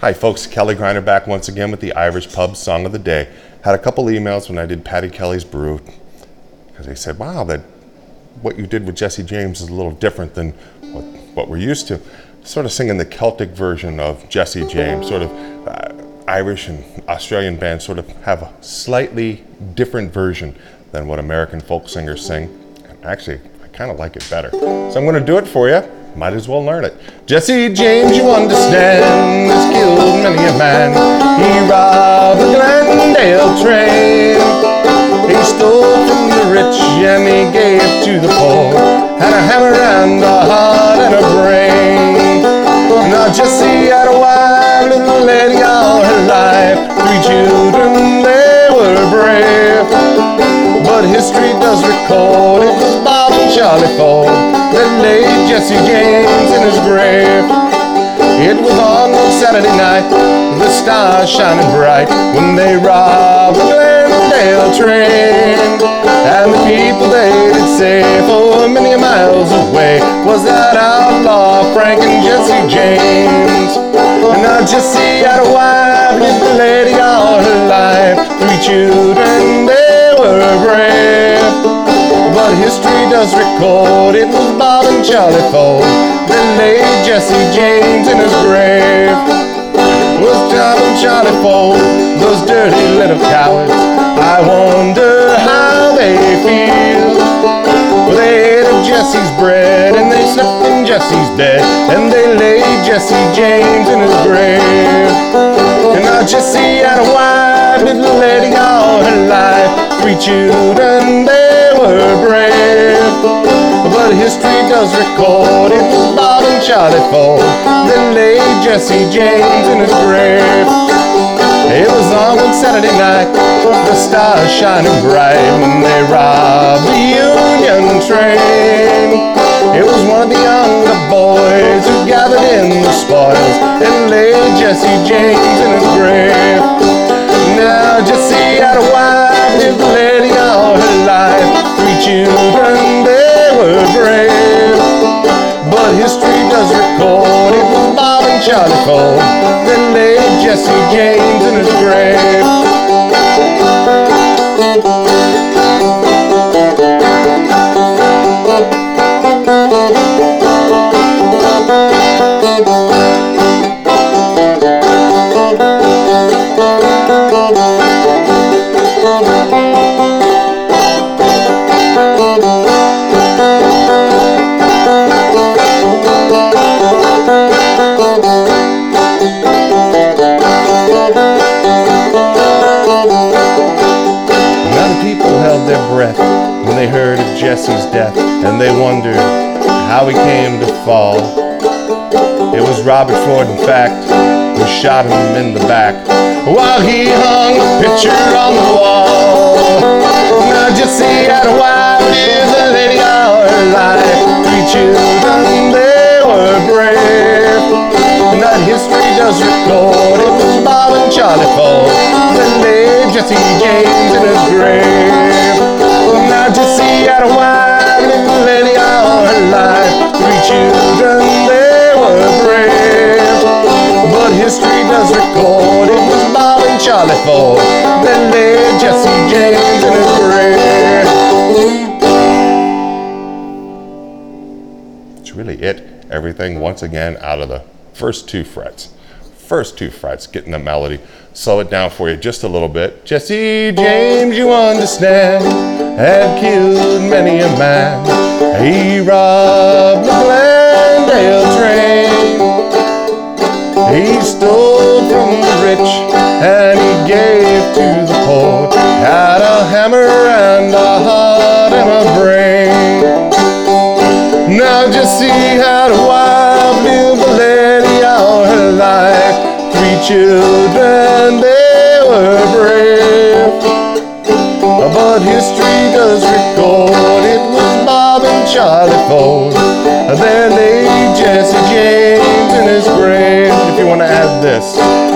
Hi folks, Kelly Griner back once again with the Irish Pub Song of the Day. Had a couple emails when I did Paddy Kelly's Brew, because they said, wow, what you did with Jesse James is a little different than what we're used to. Sort of singing the Celtic version of Jesse James, sort of Irish and Australian bands sort of have a slightly different version than what American folk singers sing. Actually, I kind of like it better. So I'm going to do it for you. Might as well learn it. Jesse James, you understand, has killed many a man. He robbed the Glendale train. He stole from the rich and he gave to the poor. Had a hammer and a heart and a brain. Now Jesse had a wife, little lady all her life. 3 children, they were brave. But history does record it was Bob and Charlie Ford that laid Jesse James in his grave. It was on one Saturday night, the stars shining bright, when they robbed the Glendale train. And the people they did say for many miles away was that outlaw Frank and Jesse James. And now Jesse had a wife, lived the lady all her life, 3 children, they were brave. But history does record it was Bob and Charlie Ford that laid Jesse James in his grave. Was Bob and Charlie Ford, those dirty little cowards? I wonder how they feel. Well, they ate of Jesse's bread and they slept in Jesse's bed, and they laid Jesse James in his grave. And now Jesse had a wife, little lady all her life, 3 children, they were brave. But history does record it was Bob and Charlie Ford that laid Jesse James in his grave. It was on one Saturday night, the stars shining bright, when they robbed the Union train. It was one of the younger boys who gathered in the spoils and laid Jesse James in his grave. Now Jesse had a wife, lived the lady all her life, 3 children, they were brave. But history does record it was Bob and Charlie Ford that laid Jesse James in his grave. Their breath when they heard of Jesse's death, and they wondered how he came to fall. It was Robert Ford, in fact, who shot him in the back while he hung a picture on the wall. Now Jesse had a wife, lived a lady all her life, 3 children, they were brave. And that history does record it was Bob and Charlie Ford that laid Jesse James in his grave. Now Jesse had a wife, lived a lady all her life, 3 children, they were brave. But history does record it was Bob and Charlie Ford that laid Jesse James in his grave. It's really it. Everything once again out of the first 2 frets. First 2 frets, getting the melody. Slow it down for you just a little bit. Jesse James, you understand, had killed many a man. He robbed the Glendale train. He stole from the rich and he gave to the poor. Had a hammer and a heart and a brain. Now Jesse had a wife, lived a lady all her life, 3 children, they were brave. But history does record it was Bob and Charlie Ford that laid Jesse James in his grave. If you want to add this,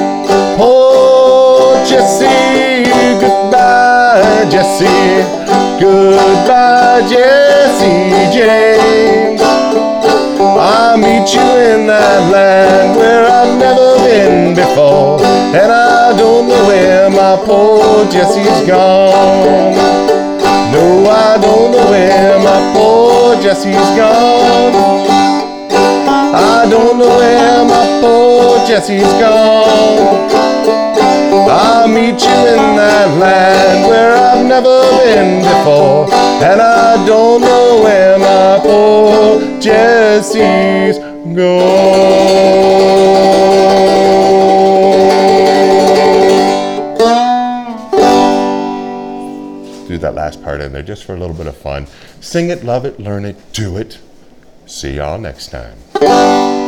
oh Jesse, goodbye Jesse, goodbye Jesse James. I'll meet you in that land where I've never been before. before, and I don't know where my poor Jessie's gone. No, I don't know where my poor Jessie's gone. I don't know where my poor Jessie's gone. I'll meet you in that land where I've never been before, and I don't know where my poor Jessie's gone. Do that last part in there just for a little bit of fun. Sing it, love it, learn it, do it. See y'all next time.